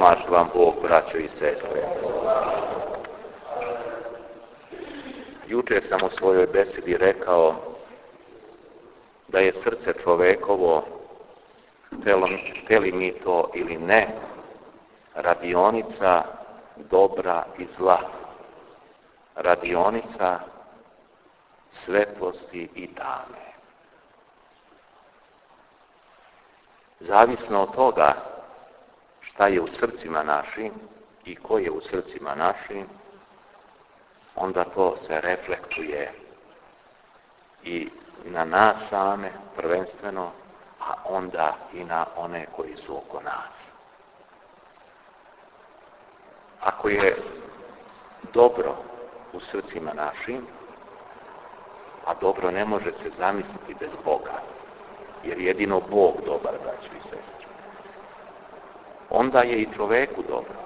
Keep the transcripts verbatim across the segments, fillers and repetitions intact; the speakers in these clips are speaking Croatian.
pomaže vam Bog, braćo i sestre. Jučer sam u svojoj besedi rekao da je srce čovekovo, hteli mi to ili ne, radionica dobra i zla, radionica svetlosti i tame. Zavisno od toga šta je u srcima našim i ko je u srcima našim, onda to se reflektuje i na nas same prvenstveno, a onda i na one koji su oko nas. Ako je dobro u srcima našim, a dobro ne može se zamisliti bez Boga, jer jedino Bog dobar, braćo i sestre, onda je i čoveku dobro.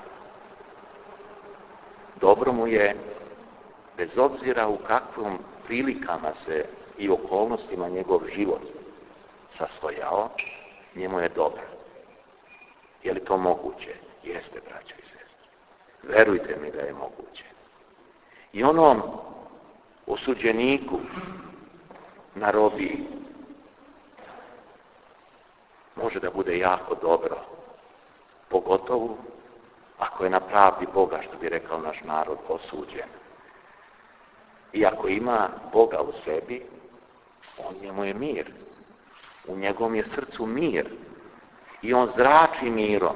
Dobro mu je bez obzira u kakvom prilikama se i okolnostima njegov život sastojao, njemu je dobro. Je li to moguće? Jeste, braćo i sestre. Verujte mi da je moguće. I onom osuđeniku na robiji može da bude jako dobro, pogotovo ako je na pravdi Boga, što bi rekao naš narod, osuđen. I ako ima Boga u sebi, on njemu je mir. U njegovom je srcu mir. I on zrači mirom.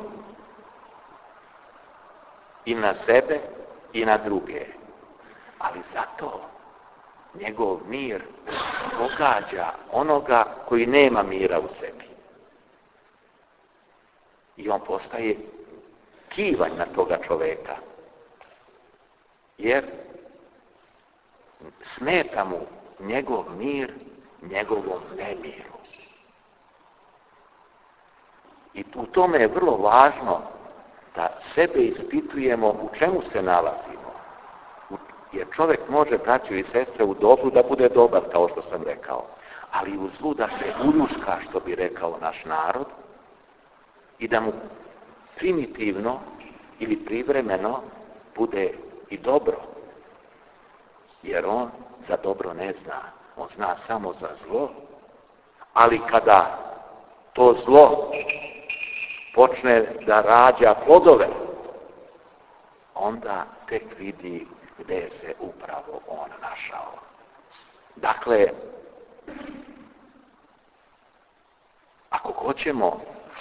I na sebe, i na druge. Ali zato njegov mir pogađa onoga koji nema mira u sebi. I on postaje kivanj na toga čoveka. Jer smeta mu njegov mir njegovom nemiru. I u tome je vrlo važno da sebe ispitujemo u čemu se nalazimo. Jer čovjek može, braćo i sestre, u dobru da bude dobar, kao što sam rekao, ali u zlu da se uljuška, što bi rekao naš narod, i da mu primitivno ili privremeno bude i dobro. Jer on za dobro ne zna, on zna samo za zlo, ali kada to zlo počne da rađa plodove, onda tek vidi gdje se upravo on našao. Dakle, ako hoćemo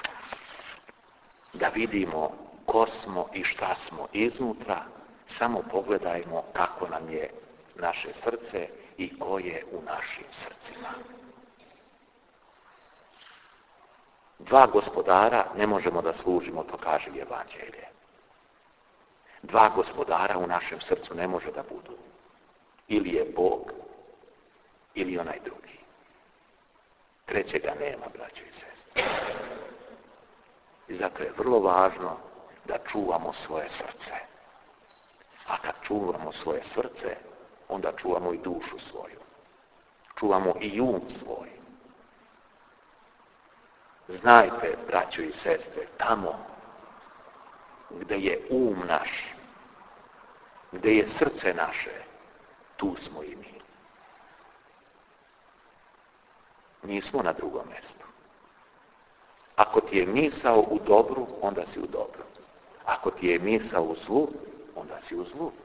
da vidimo ko smo i šta smo iznutra, samo pogledajmo kako nam je naše srce i ko je u našim srcima. Dva gospodara ne možemo da služimo, to kaže Evanđelje. Dva gospodara u našem srcu ne može da budu. Ili je Bog, ili onaj drugi. Trećega nema, braćo i sestre. I zato je vrlo važno da čuvamo svoje srce. A kad čuvamo svoje srce, onda čuvamo i dušu svoju. Čuvamo i um svoj. Znajte, braćo i sestre, tamo gdje je um naš, gdje je srce naše, tu smo i mi. Nismo na drugom mjestu. Ako ti je misao u dobru, onda si u dobru. Ako ti je misao u zlu, onda si u zlu.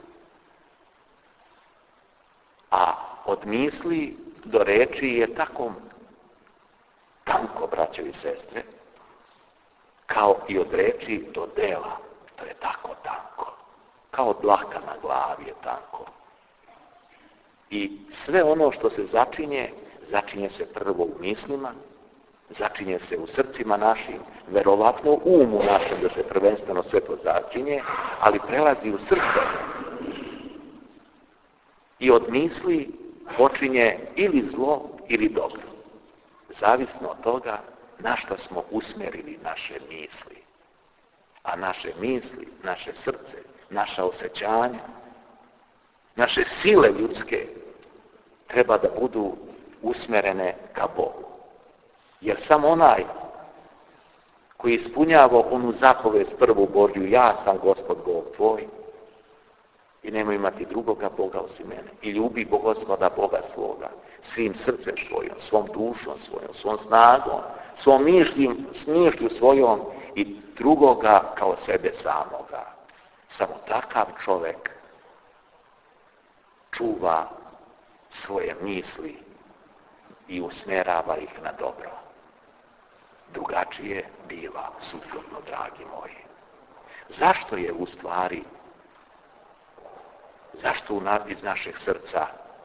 A od misli do reči je tako tanko, braćo i sestre, kao i od reči do dela. To je tako tanko. Kao dlaka na glavi je tanko. I sve ono što se začinje, začinje se prvo u mislima, začinje se u srcima našim, verovatno u umu našem da se prvenstveno sve to začinje, ali prelazi u srce. I od misli počinje ili zlo ili dobro. Zavisno od toga na što smo usmjerili naše misli. A naše misli, naše srce, naša osjećanja, naše sile ljudske treba da budu usmjerene ka Bogu. Jer samo onaj koji ispunjava onu zapovest prvu Božju, ja sam Gospod Bog tvoj i nemoj imati drugoga Boga osim mene. I ljubi Gospoda Boga svoga svim srcem svojom, svom dušom svojom, svom snagom, svom mišlju, mišlju svojom i drugoga kao sebe samoga. Samo takav čovjek čuva svoje misli i usmjerava ih na dobro. Drugačije biva suprotno, dragi moji. Zašto je u stvari, zašto iz našeg srca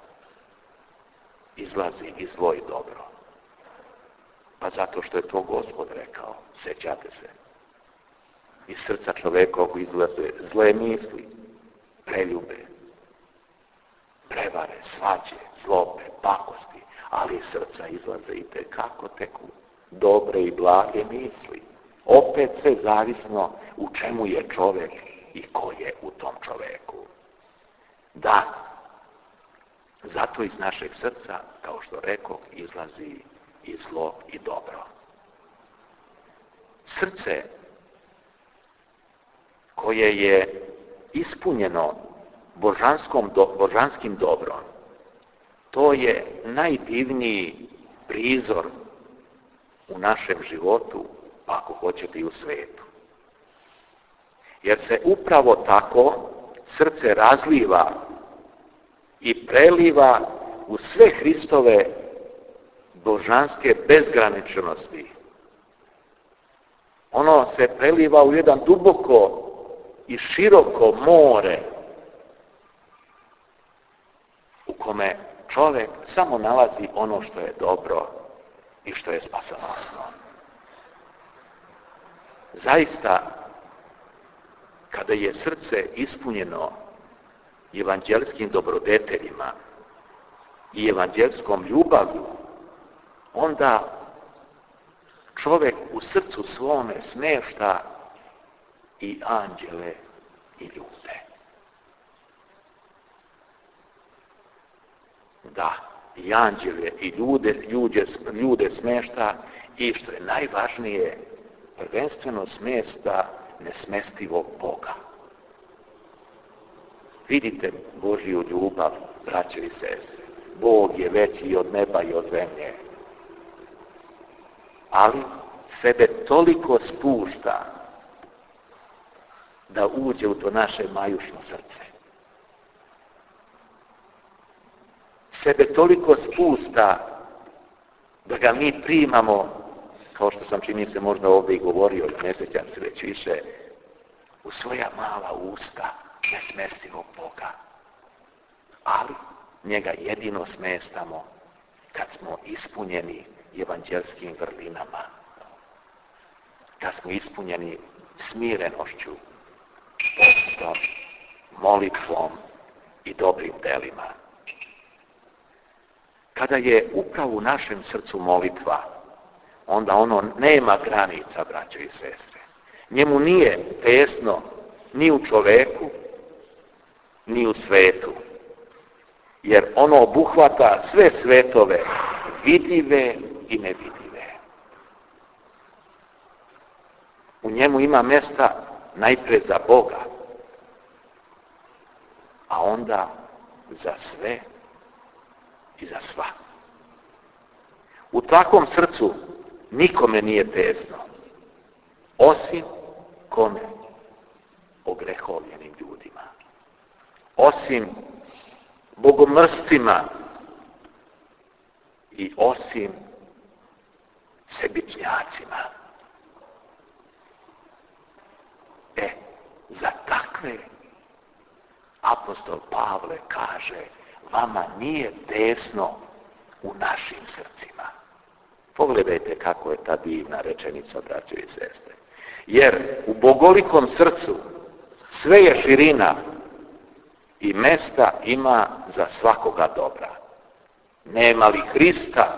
izlazi i zlo i dobro? Pa zato što je to Gospod rekao, sjećate se. Iz srca čovjekovog izlaze zle misli, preljube, prevare, svađe, zlobe, pakosti, ali iz srca izlaze i tekako teku dobre i blage misli. Opet sve zavisno u čemu je čovjek i ko je u tom čovjeku. Da, zato iz našeg srca, kao što rekoh, izlazi i zlo i dobro. Srce koje je ispunjeno božanskom do, božanskim dobrom, to je najdivniji prizor u našem životu, pa ako hoćete i u svijetu. Jer se upravo tako srce razliva i preliva u sve Hristove božanske bezgraničnosti. Ono se preliva u jedan duboko i široko more u kome čovjek samo nalazi ono što je dobro i što je spasonosno. Zaista, kada je srce ispunjeno evanđelskim dobrodeteljima i evanđelskom ljubavlju, onda čovjek u srcu svome smješta i anđele i ljude. Da, i anđele i ljude, ljude, ljude smješta i što je najvažnije, prvenstveno smjesta nesmestivog Boga. Vidite Božju ljubav, braćo i sestre. Bog je veći i od neba i od zemlje. Ali sebe toliko spušta da uđe u to naše majušno srce. Sebe toliko spušta da ga mi primamo, kao što sam čini se možda ovdje i govorio, ne sjećam se već više, u svoja mala usta nesmestivog Boga. Ali njega jedino smestamo kad smo ispunjeni evanđelskim vrlinama. Kad smo ispunjeni smirenošću, postom, molitvom i dobrim delima. Kada je upravo u našem srcu molitva, onda ono nema granica, braćo i sestre. Njemu nije tesno ni u čoveku, ni u svetu. Jer ono obuhvata sve svetove, vidljive i nevidljive. U njemu ima mjesta najprije za Boga, a onda za sve i za sva. U takvom srcu nikome nije tesno, osim kome? Ogrehovljenim ljudima. Osim bogomrscima i osim sebičnjacima. E, za takve apostol Pavle kaže, vama nije tesno u našim srcima. Pogledajte kako je ta divna rečenica, braćo i sestre. Jer u bogolikom srcu sve je širina i mesta ima za svakoga dobra. Nema li Hrista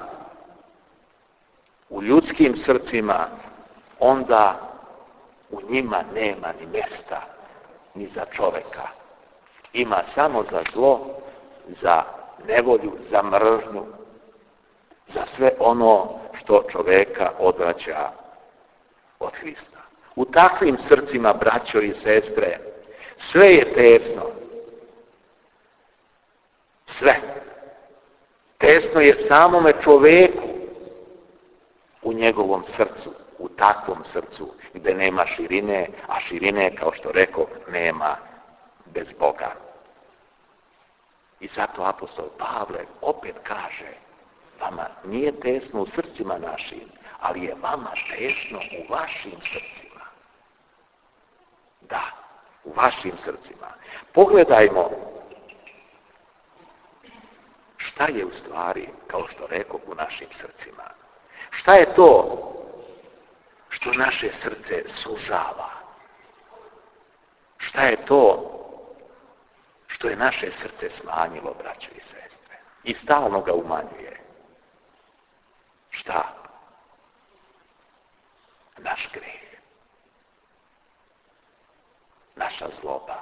u ljudskim srcima, onda u njima nema ni mjesta ni za čovjeka. Ima samo za zlo, za nevolju, za mržnju, za sve ono što čovjeka odvraća od Hrista. U takvim srcima, braćo i sestre, sve je tesno. Sve. Tesno je samome čoveku u njegovom srcu, u takvom srcu gdje nema širine, a širine, kao što rekao, nema bez Boga. I zato apostol Pavle opet kaže, vama nije tesno u srcima našim, ali je vama tesno u vašim srcima. Da, u vašim srcima. Pogledajmo šta je u stvari, kao što rekao, u našim srcima. Šta je to što naše srce sužava? Šta je to što je naše srce smanjilo, braćo i sestre? I stalno ga umanjuje. Šta? Naš greh. Naša zloba.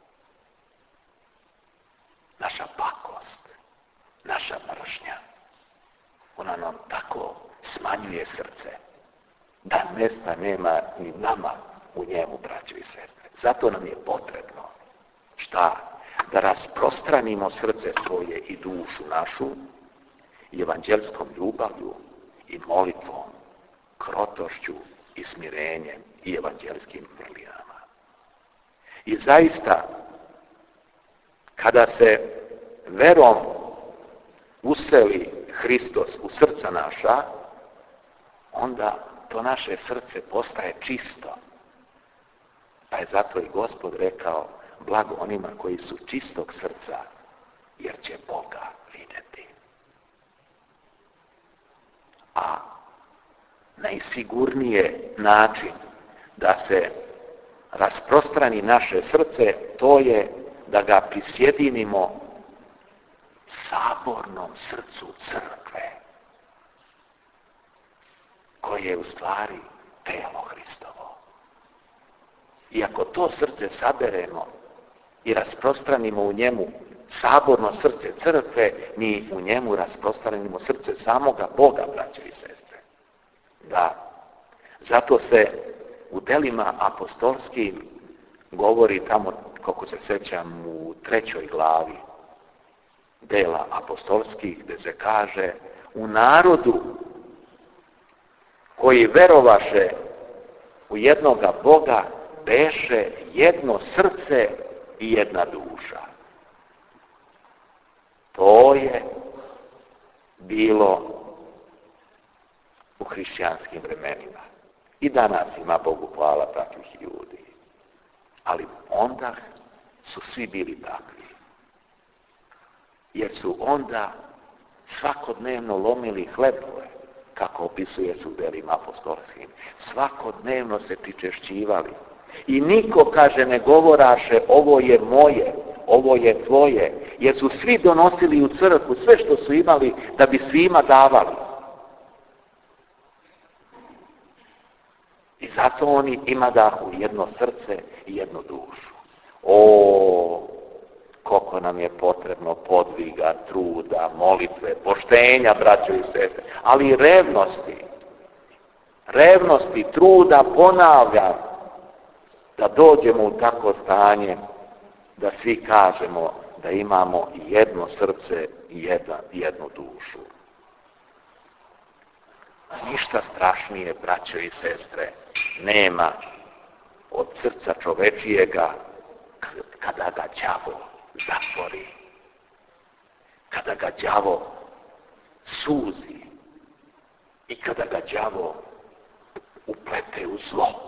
Naša pakost. Naša mržnja. Ona nam tako smanjuje srce da mjesta nema ni nama u njemu, braćo i sestre. Zato nam je potrebno šta? Da rasprostranimo srce svoje i dušu našu evanđelskom ljubavlju i molitvom, krotošću i smirenjem i evanđelskim vrlinama. I zaista, kada se verom useli Hristos u srca naša, onda to naše srce postaje čisto. Pa je zato i Gospod rekao, blago onima koji su čistog srca, jer će Boga vidjeti. A najsigurnije način da se rasprostrani naše srce, to je da ga prisjedinimo sabornom srcu crkve, koje je u stvari telo Hristovo. I ako to srce saberemo i rasprostranimo u njemu saborno srce crkve, mi u njemu rasprostranimo srce samoga Boga, braćo i sestre. Da, zato se u delima apostolskim govori tamo, kako se sjećam, u trećoj glavi dela apostolskih, gdje se kaže, u narodu koji verovaše u jednoga Boga beše jedno srce i jedna duša. To je bilo u hrišćanskim vremenima. I danas ima, Bogu hvala, takvih ljudi. Ali onda su svi bili takvi. Jer su onda svakodnevno lomili hlebove, kako opisuje se u delima apostolskim. Svakodnevno se pričešćivali. I niko, kaže, ne govoraše, ovo je moje, ovo je tvoje, jer su svi donosili u crkvu sve što su imali da bi svima davali. I zato oni imadahu jedno srce i jednu dušu. O, koliko nam je potrebno podviga, truda, molitve, poštenja, braćo i sestre, ali i revnosti. Revnosti, truda, ponavljam, da dođemo u takvo stanje da svi kažemo da imamo jedno srce i jedna, jednu dušu. A ništa strašnije, braćo i sestre, nema od srca čovečijega kada ga đavo zatvori, kada ga đavo suzi i kada ga đavo uplete u zlo.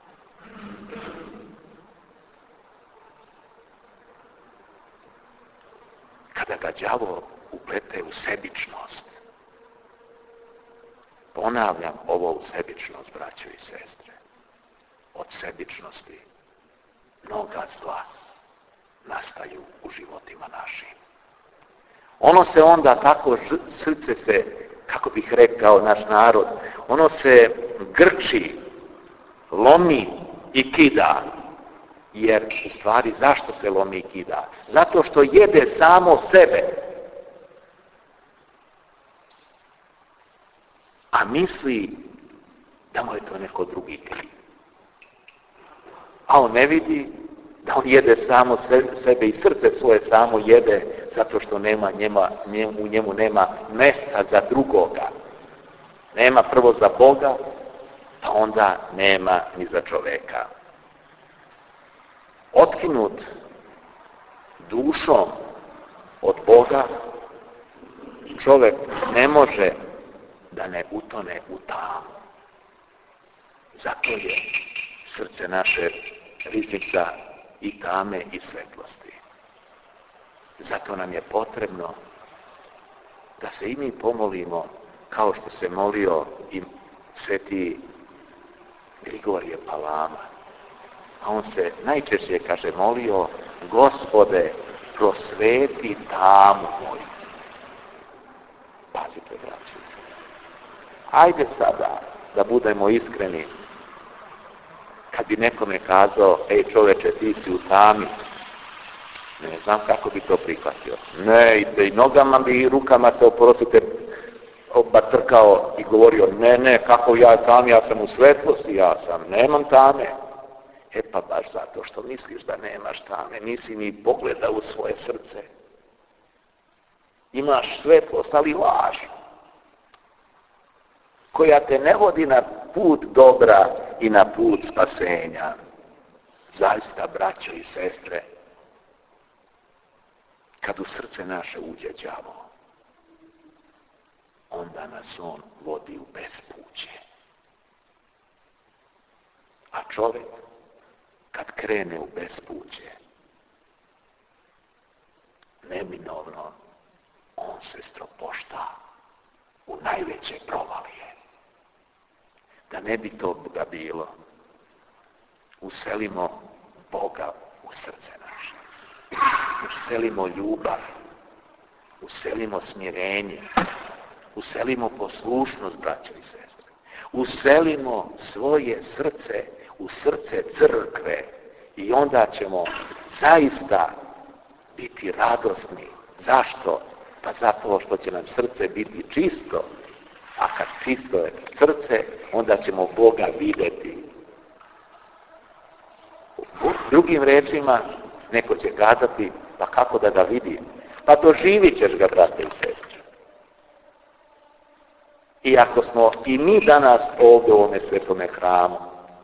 Kada ga đavo uplete u sebičnost. Ponavljam ovo, u sebičnost, braćo i sestre. Od sebičnosti mnoga zla nastaju u životima našim. Ono se onda tako, srce se, kako bih rekao naš narod, ono se grči, lomi i kida. Jer u stvari zašto se lomi i kida? Zato što jede samo sebe. A misli da mu je to neko drugi kriv. A on ne vidi da on jede samo sebe i srce svoje samo jede zato što nema njema, njemu, u njemu nema mesta za drugoga. Nema prvo za Boga, pa onda nema ni za čoveka. Otkinut dušom od Boga, čovjek ne može da ne utone u tamu. Zato je srce naše riznica i tame i svetlosti. Zato nam je potrebno da se i mi pomolimo kao što se molio i sveti Grigorije Palama. A on se najčešće, kaže, molio: Gospode, prosveti tamu moju. Pazite, braći. Ajde sada da budemo iskreni. Kad bi nekome kazao: ej čoveče, ti si u tami, ne znam kako bi to prihvatio. Ne, i, i nogama bi i rukama se, oprostite, obatrkao i govorio: ne, ne, kako ja tam, ja sam u svetlosti, ja sam, nemam tame. E pa baš zato što misliš da nemaš tame, nisi ni pogledao u svoje srce. Imaš svetlost, ali laž, koja te ne vodi na put dobra i na put spasenja. Zaista, braćo i sestre, kad u srce naše uđe đavo, onda nas on vodi u bespuće. A čovjek, kad krene u bespuće, neminovno on se stropošta u najveće provalije. Da ne bi toga bilo, uselimo Boga u srce naše. Uselimo ljubav, uselimo smirenje, uselimo poslušnost, braćo i sestre. Uselimo svoje srce u srce crkve i onda ćemo zaista biti radosni. Zašto? Pa zato što će nam srce biti čisto, a kad čisto je srce, onda ćemo Boga vidjeti. U drugim rečima, neko će kazati: pa kako da ga vidim? Pa doživit ćeš ga, brate i sestre. I ako smo i mi danas ovdje u ovome svetome hramu,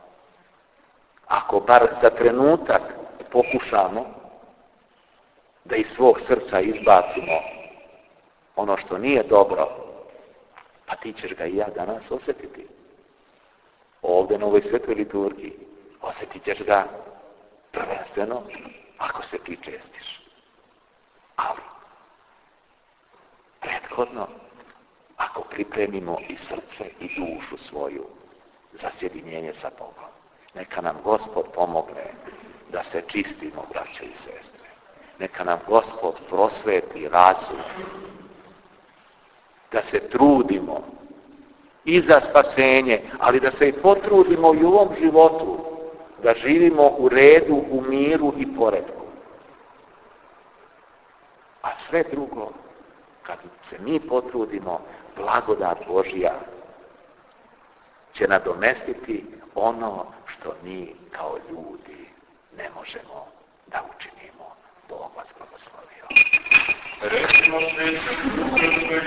ako bar za trenutak pokušamo da iz svog srca izbacimo ono što nije dobro, pa ti ćeš ga i ja danas osjetiti. Ovdje na ovoj svetoj liturgiji osjetit ćeš ga prvenstveno ako se ti čestiš. Ali prethodno, ako pripremimo i srce i dušu svoju za sjedinjenje sa Bogom, neka nam Gospod pomogne da se čistimo, braće i sestre. Neka nam Gospod prosveti razum, da se trudimo i za spasenje, ali da se i potrudimo i u ovom životu, da živimo u redu, u miru i poretku. A sve drugo, kad se mi potrudimo, blagodat Božja će nadomestiti ono što mi kao ljudi ne možemo da učinimo. Bog vas blagoslovio.